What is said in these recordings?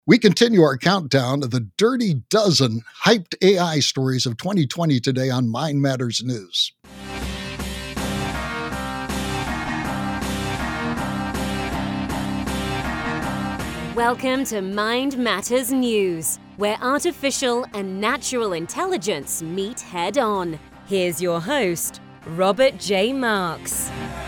We continue our countdown of the Dirty Dozen hyped AI stories of 2020 today on Mind Matters News. Welcome to Mind Matters News, where artificial and natural intelligence meet head-on. Here's your host, Robert J. Marks.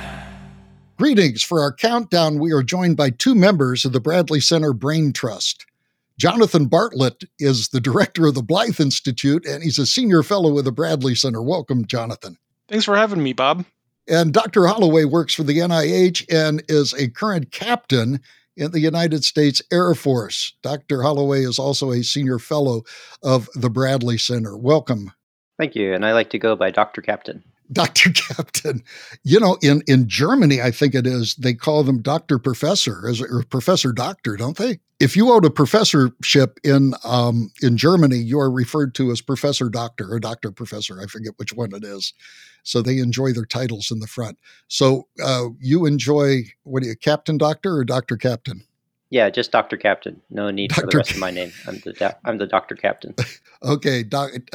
Greetings. For our countdown, we are joined by two members of the Bradley Center Brain Trust. Jonathan Bartlett is the director of the Blythe Institute, and he's a senior fellow with the Bradley Center. Welcome, Jonathan. Thanks for having me, Bob. And Dr. Holloway works for the NIH and is a current captain in the United States Air Force. Dr. Holloway is also a senior fellow of the Bradley Center. Welcome. Thank you. And I like to go by Dr. Captain. Dr. Captain. You know, in Germany, I think it is, they call them Dr. Professor or Professor Doctor, don't they? If you hold a professorship in Germany, you are referred to as Professor Doctor or Doctor Professor. I forget which one it is. So they enjoy their titles in the front. So you enjoy, what are you, Captain Doctor or Dr. Captain? Yeah, just Dr. Captain. No need for the rest of my name. I'm the Dr. Captain. Okay,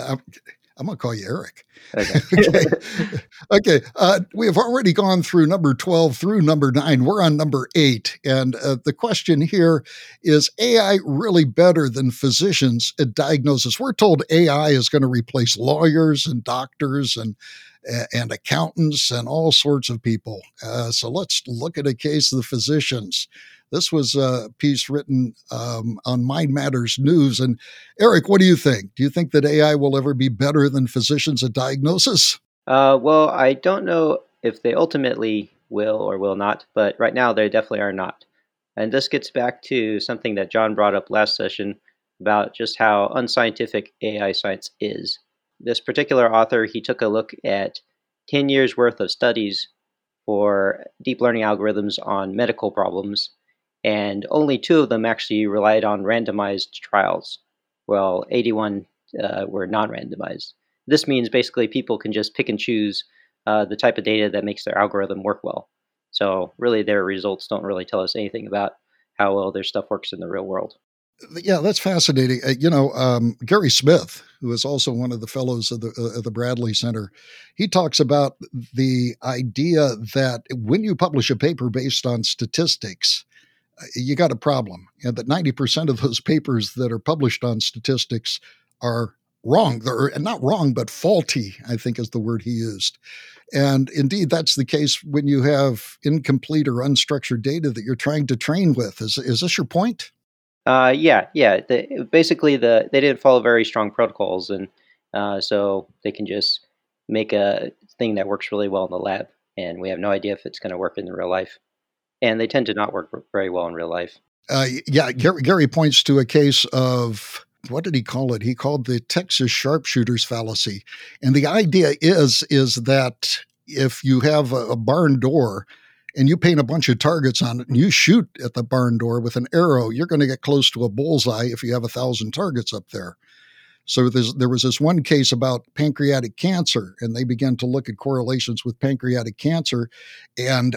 I'm going to call you Eric. Okay. Okay. We have already gone through number 12 through number 9. We're on number 8. And the question here is AI really better than physicians at diagnosis? We're told AI is going to replace lawyers and doctors and accountants and all sorts of people. So let's look at a case of the physicians. This was a piece written on Mind Matters News. And Eric, what do you think? Do you think that AI will ever be better than physicians at diagnosis? Well, I don't know if they ultimately will or will not, but right now they definitely are not. And this gets back to something that John brought up last session about just how unscientific AI science is. This particular author, he took a look at 10 years worth of studies for deep learning algorithms on medical problems, and only 2 of them actually relied on randomized trials. Well, 81 were non-randomized. This means basically people can just pick and choose the type of data that makes their algorithm work well. So really their results don't really tell us anything about how well their stuff works in the real world. Yeah, that's fascinating. Gary Smith, who is also one of the fellows of the Bradley Center, he talks about the idea that when you publish a paper based on statistics, you got a problem, and that 90% of those papers that are published on statistics are wrong. They're not wrong, but faulty, I think is the word he used. And indeed, that's the case when you have incomplete or unstructured data that you're trying to train with. Is this your point? Yeah. Basically, they didn't follow very strong protocols, and so they can just make a thing that works really well in the lab, and we have no idea if it's going to work in the real life. And they tend to not work very well in real life. Gary points to a case of, what did he call it? He called the Texas sharpshooter's fallacy. And the idea is that if you have a barn door and you paint a bunch of targets on it and you shoot at the barn door with an arrow, you're going to get close to a bullseye if you have 1,000 targets up there. So there was this one case about pancreatic cancer, and they began to look at correlations with pancreatic cancer. And,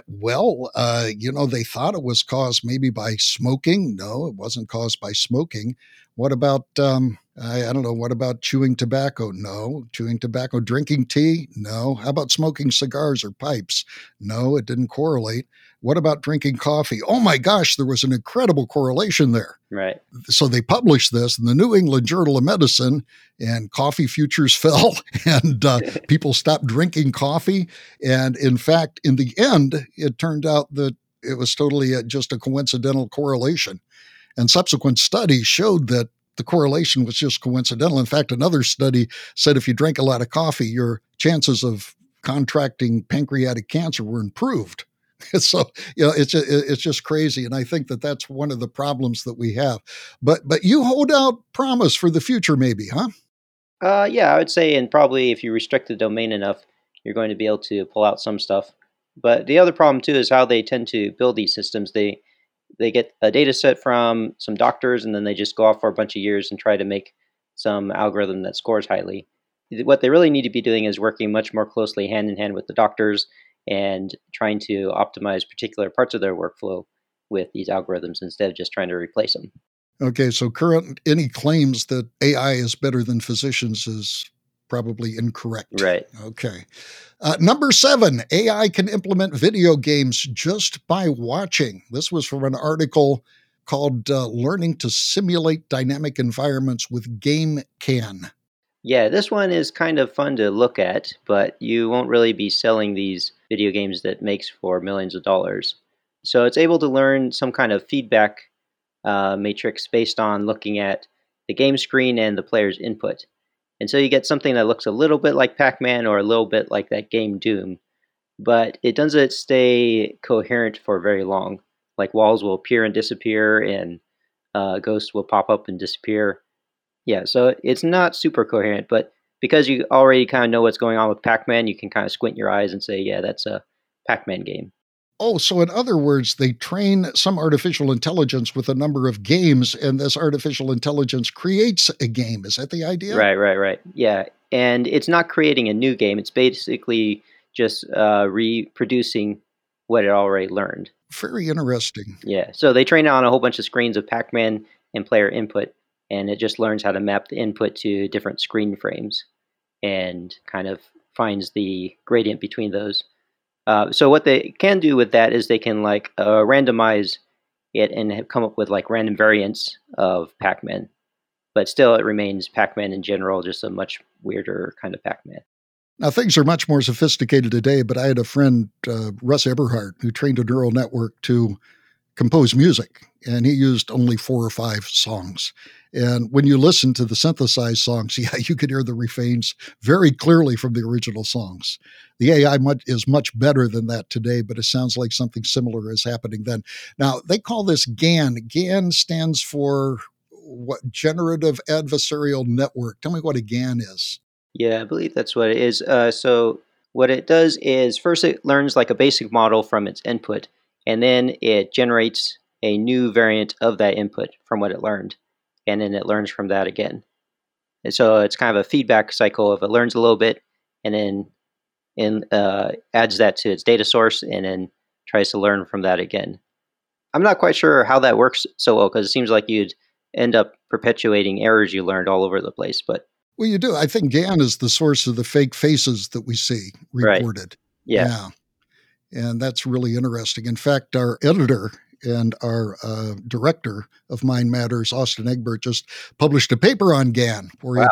they thought it was caused maybe by smoking. No, it wasn't caused by smoking. What about, what about chewing tobacco? No. Chewing tobacco. Drinking tea? No. How about smoking cigars or pipes? No, it didn't correlate. What about drinking coffee? Oh my gosh, there was an incredible correlation there. Right. So they published this in the New England Journal of Medicine, and coffee futures fell, and people stopped drinking coffee. And in fact, in the end, it turned out that it was totally just a coincidental correlation. And subsequent studies showed that the correlation was just coincidental. In fact, another study said if you drank a lot of coffee, your chances of contracting pancreatic cancer were improved. So, it's just crazy. And I think that that's one of the problems that we have. But you hold out promise for the future, maybe, huh? Yeah, I would say, and probably if you restrict the domain enough, you're going to be able to pull out some stuff. But the other problem, too, is how they tend to build these systems. They get a data set from some doctors, and then they just go off for a bunch of years and try to make some algorithm that scores highly. What they really need to be doing is working much more closely hand in hand with the doctors and trying to optimize particular parts of their workflow with these algorithms instead of just trying to replace them. Okay, so any claims that AI is better than physicians is probably incorrect. Right. Okay. Number 7, AI can implement video games just by watching. This was from an article called Learning to Simulate Dynamic Environments with GameCAN. Yeah, this one is kind of fun to look at, but you won't really be selling these video games that makes for millions of dollars. So it's able to learn some kind of feedback matrix based on looking at the game screen and the player's input. And so you get something that looks a little bit like Pac-Man or a little bit like that game Doom, but it doesn't stay coherent for very long. Like walls will appear and disappear, and ghosts will pop up and disappear. Yeah, so it's not super coherent, but because you already kind of know what's going on with Pac-Man, you can kind of squint your eyes and say, yeah, that's a Pac-Man game. Oh, so in other words, they train some artificial intelligence with a number of games, and this artificial intelligence creates a game. Is that the idea? Right. Yeah, and it's not creating a new game. It's basically just reproducing what it already learned. Very interesting. Yeah, so they train it on a whole bunch of screens of Pac-Man and player input, and it just learns how to map the input to different screen frames and kind of finds the gradient between those. So what they can do with that is they can like randomize it and come up with like random variants of Pac-Man, but still it remains Pac-Man in general, just a much weirder kind of Pac-Man. Now, things are much more sophisticated today, but I had a friend, Russ Eberhardt, who trained a neural network to compose music, and he used only 4 or 5 songs. And when you listen to the synthesized songs, yeah, you could hear the refrains very clearly from the original songs. The AI is much better than that today, but it sounds like something similar is happening then. Now, they call this GAN. GAN stands for what? Generative Adversarial Network. Tell me what a GAN is. Yeah, I believe that's what it is. So what it does is first it learns like a basic model from its input, and then it generates a new variant of that input from what it learned, and then it learns from that again. And so it's kind of a feedback cycle of it learns a little bit, and then adds that to its data source, and then tries to learn from that again. I'm not quite sure how that works so well because it seems like you'd end up perpetuating errors you learned all over the place, but well, you do. I think GAN is the source of the fake faces that we see reported. Right. Yeah. And that's really interesting. In fact, our editor and our director of Mind Matters, Austin Egbert, just published a paper on GAN where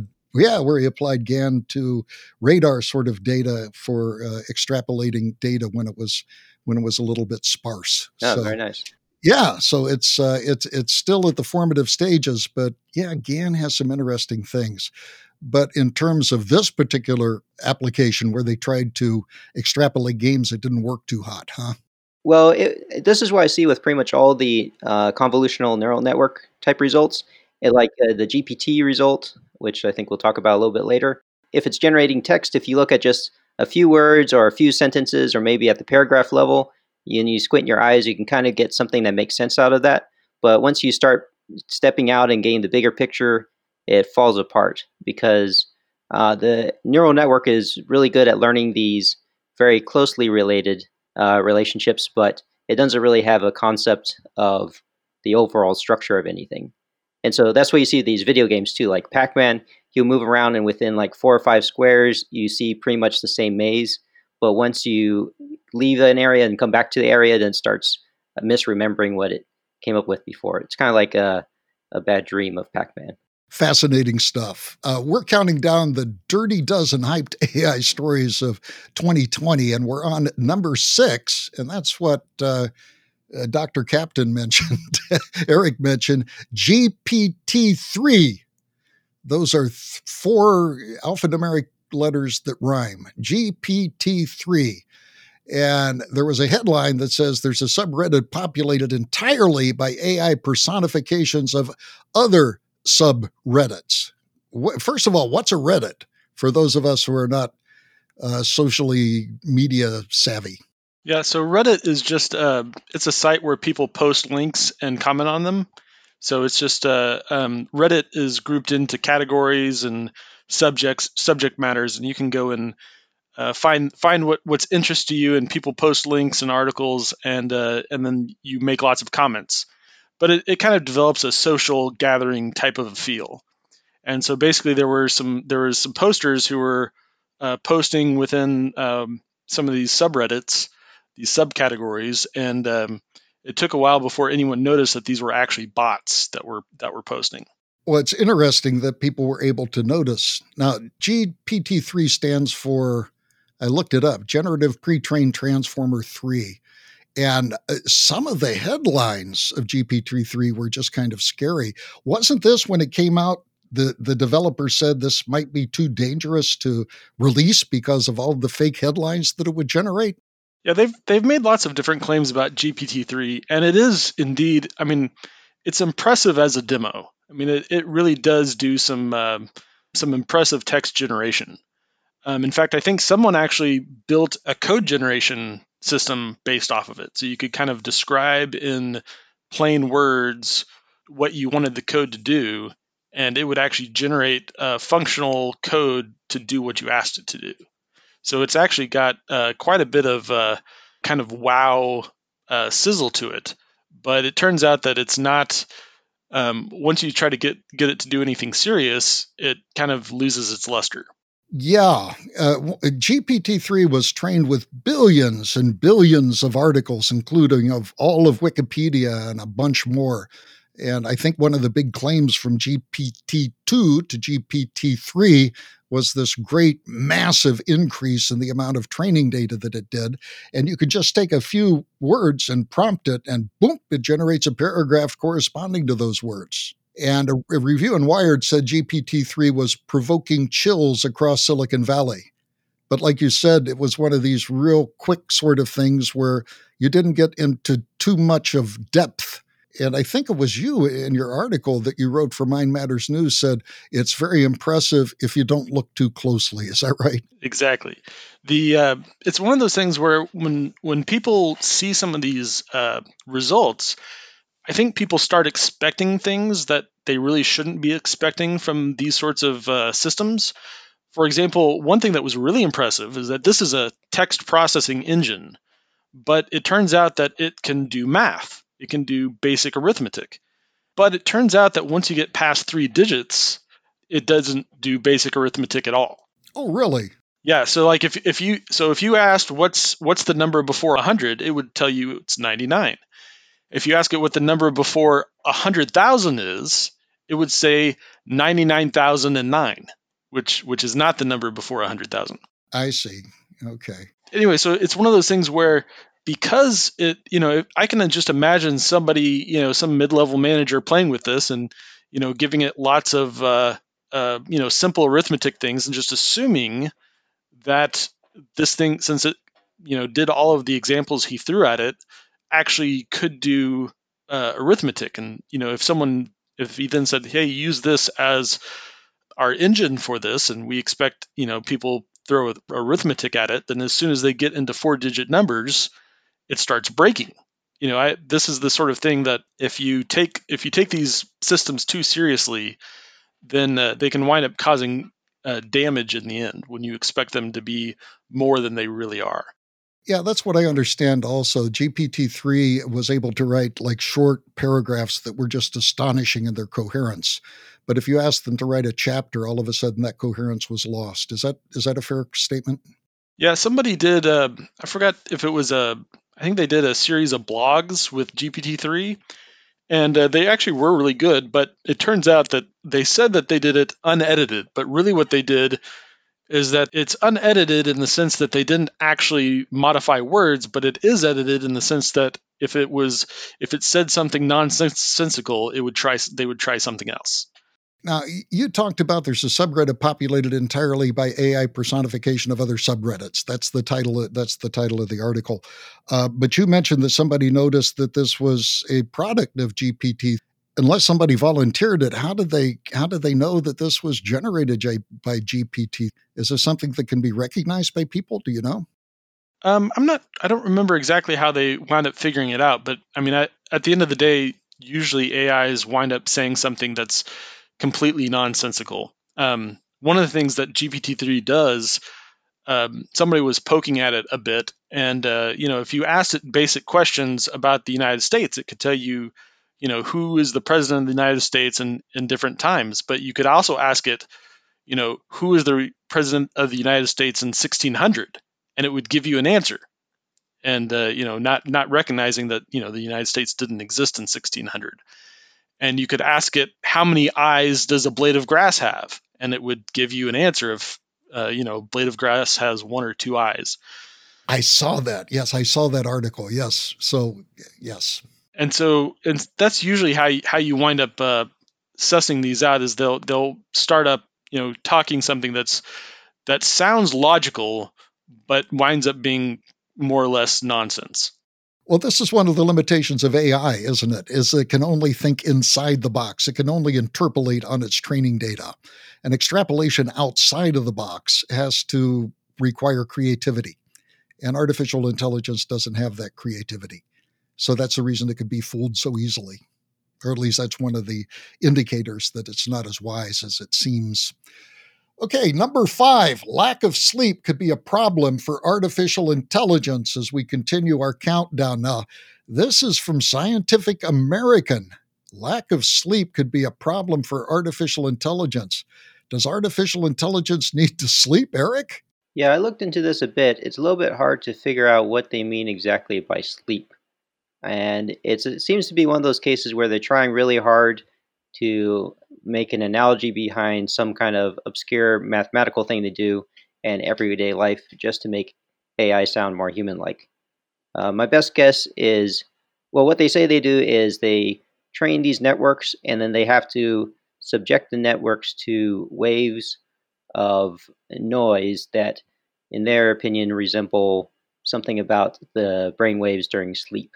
he applied GAN to radar sort of data for extrapolating data when it was a little bit sparse. Oh, so, very nice. Yeah, so it's still at the formative stages, but yeah, GAN has some interesting things. But in terms of this particular application where they tried to extrapolate games, it didn't work too hot, huh? Well, this is what I see with pretty much all the convolutional neural network type results. Like the GPT result, which I think we'll talk about a little bit later. If it's generating text, if you look at just a few words or a few sentences or maybe at the paragraph level, and you squint your eyes, you can kind of get something that makes sense out of that. But once you start stepping out and getting the bigger picture, it falls apart because the neural network is really good at learning these very closely related relationships, but it doesn't really have a concept of the overall structure of anything. And so that's why you see these video games too, like Pac-Man. You'll move around and within like 4 or 5 squares, you see pretty much the same maze. But once you leave an area and come back to the area, then it starts misremembering what it came up with before. It's kind of like a bad dream of Pac-Man. Fascinating stuff. We're counting down the dirty dozen hyped AI stories of 2020, and we're on number 6, and that's what Dr. Captain mentioned, Eric mentioned, GPT-3. Those are 4 alphanumeric letters that rhyme, GPT-3. And there was a headline that says there's a subreddit populated entirely by AI personifications of other subreddits. First of all, what's a Reddit for those of us who are not socially media savvy? Yeah, so Reddit is just it's a site where people post links and comment on them. So it's just Reddit is grouped into categories and subject matters, and you can go and find what's interest to you, and people post links and articles, and then you make lots of comments. but it kind of develops a social gathering type of a feel. And so basically there was some posters who were posting within some of these subreddits, these subcategories, and it took a while before anyone noticed that these were actually bots that were posting. Well, it's interesting that people were able to notice. Now, GPT-3 stands for, I looked it up, Generative Pre-trained Transformer 3. And some of the headlines of GPT-3 were just kind of scary. Wasn't this, when it came out, the developer said this might be too dangerous to release because of all the fake headlines that it would generate? Yeah, they've made lots of different claims about GPT-3, and it is indeed, I mean, it's impressive as a demo. I mean, it really does do some impressive text generation. In fact, I think someone actually built a code generation system based off of it. So you could kind of describe in plain words what you wanted the code to do, and it would actually generate functional code to do what you asked it to do. So it's actually got quite a bit of kind of wow sizzle to it. But it turns out that it's not. Once you try to get it to do anything serious, it kind of loses its luster. Yeah. GPT-3 was trained with billions and billions of articles, including of all of Wikipedia and a bunch more. And I think one of the big claims from GPT-2 to GPT-3 was this great massive increase in the amount of training data that it did. And you could just take a few words and prompt it, and boom, it generates a paragraph corresponding to those words. And a review in Wired said GPT-3 was provoking chills across Silicon Valley. But like you said, it was one of these real quick sort of things where you didn't get into too much of depth. And I think it was you in your article that you wrote for Mind Matters News said it's very impressive if you don't look too closely. Is that right? Exactly. It's one of those things where when people see some of these results, I think people start expecting things that they really shouldn't be expecting from these sorts of systems. For example, one thing that was really impressive is that this is a text processing engine, but it turns out that it can do math. It can do basic arithmetic. But it turns out that once you get past 3 digits, it doesn't do basic arithmetic at all. Oh, really? Yeah, so like if you asked what's the number before 100, it would tell you it's 99. If you ask it what the number before 100,000 is, it would say 99,009, which is not the number before 100,000. I see. Okay. Anyway, so it's one of those things where because I can just imagine somebody, some mid-level manager playing with this and, giving it lots of, simple arithmetic things and just assuming that this thing, since it, did all of the examples he threw at it, actually could do arithmetic. And, if he then said, hey, use this as our engine for this, and we expect, people throw arithmetic at it, then as soon as they get into 4-digit numbers, it starts breaking. This is the sort of thing that if you take these systems too seriously, then they can wind up causing damage in the end when you expect them to be more than they really are. Yeah, that's what I understand also. GPT-3 was able to write like short paragraphs that were just astonishing in their coherence. But if you asked them to write a chapter, all of a sudden that coherence was lost. Is that a fair statement? Yeah, somebody did, I forgot if it was I think they did a series of blogs with GPT-3, and they actually were really good, but it turns out that they said that they did it unedited, but really what they did is that it's unedited in the sense that they didn't actually modify words, but it is edited in the sense that if it said something nonsensical, they would try something else. Now, you talked about there's a subreddit populated entirely by AI personification of other subreddits. That's the title. That's the title of the article. But you mentioned that somebody noticed that this was a product of GPT. Unless somebody volunteered it, how did they know that this was generated by GPT? Is this something that can be recognized by people? Do you know? I don't remember exactly how they wound up figuring it out, but I mean, at the end of the day, usually AIs wind up saying something that's completely nonsensical. One of the things that GPT-3 does, somebody was poking at it a bit, and if you asked it basic questions about the United States, it could tell you, who is the president of the United States in different times, but you could also ask it, who is the president of the United States in 1600, and it would give you an answer. And not recognizing that the United States didn't exist in 1600. And you could ask it, how many eyes does a blade of grass have? And it would give you an answer of, blade of grass has 1 or 2 eyes. I saw that. Yes, I saw that article. Yes. So, yes. And that's usually how you wind up sussing these out, is they'll start up, talking something that sounds logical, but winds up being more or less nonsense. Well, this is one of the limitations of AI, isn't it? Is it can only think inside the box. It can only interpolate on its training data. An extrapolation outside of the box has to require creativity. And artificial intelligence doesn't have that creativity. So that's the reason it could be fooled so easily. Or at least that's one of the indicators that it's not as wise as it seems. Okay, number 5, lack of sleep could be a problem for artificial intelligence as we continue our countdown. Now, this is from Scientific American. Lack of sleep could be a problem for artificial intelligence. Does artificial intelligence need to sleep, Eric? Yeah, I looked into this a bit. It's a little bit hard to figure out what they mean exactly by sleep. And it seems to be one of those cases where they're trying really hard to make an analogy behind some kind of obscure mathematical thing to do in everyday life just to make AI sound more human-like. My best guess is, well, what they say they do is they train these networks, and then they have to subject the networks to waves of noise that, in their opinion, resemble something about the brain waves during sleep.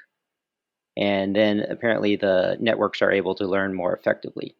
And then apparently the networks are able to learn more effectively.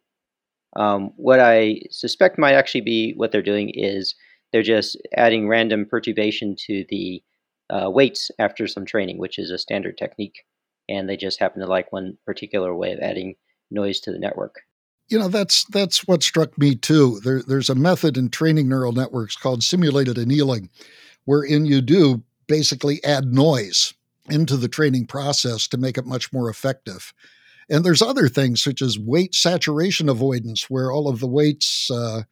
What I suspect might actually be what they're doing is they're just adding random perturbation to the weights after some training, which is a standard technique. And they just happen to like one particular way of adding noise to the network. That's what struck me too. There's a method in training neural networks called simulated annealing, wherein you do basically add noise into the training process to make it much more effective. And there's other things such as weight saturation avoidance, where all of the weights,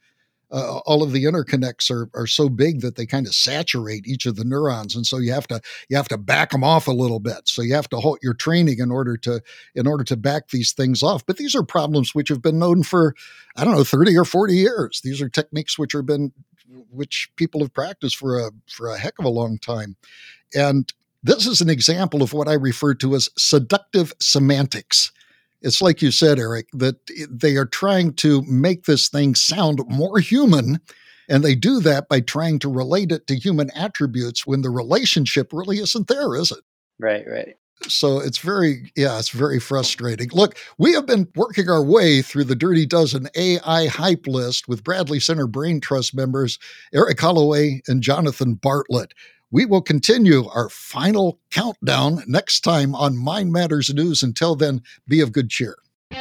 all of the interconnects are so big that they kind of saturate each of the neurons, and so you have to back them off a little bit. So you have to halt your training in order to back these things off. But these are problems which have been known for 30 or 40 years. These are techniques which people have practiced for a heck of a long time, and this is an example of what I refer to as seductive semantics. It's like you said, Eric, that they are trying to make this thing sound more human, and they do that by trying to relate it to human attributes when the relationship really isn't there, is it? Right. So it's very frustrating. Look, we have been working our way through the Dirty Dozen AI hype list with Bradley Center Brain Trust members Eric Holloway and Jonathan Bartlett. We will continue our final countdown next time on Mind Matters News. Until then, be of good cheer.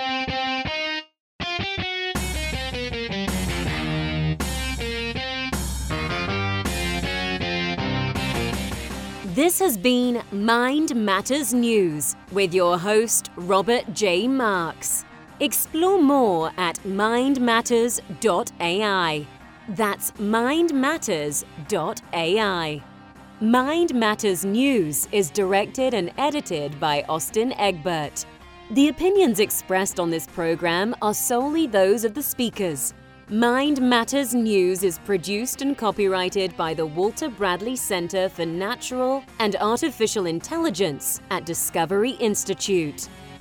This has been Mind Matters News with your host, Robert J. Marks. Explore more at mindmatters.ai. That's mindmatters.ai. Mind Matters News is directed and edited by Austin Egbert. The opinions expressed on this program are solely those of the speakers. Mind Matters News is produced and copyrighted by the Walter Bradley Center for Natural and Artificial Intelligence at Discovery Institute.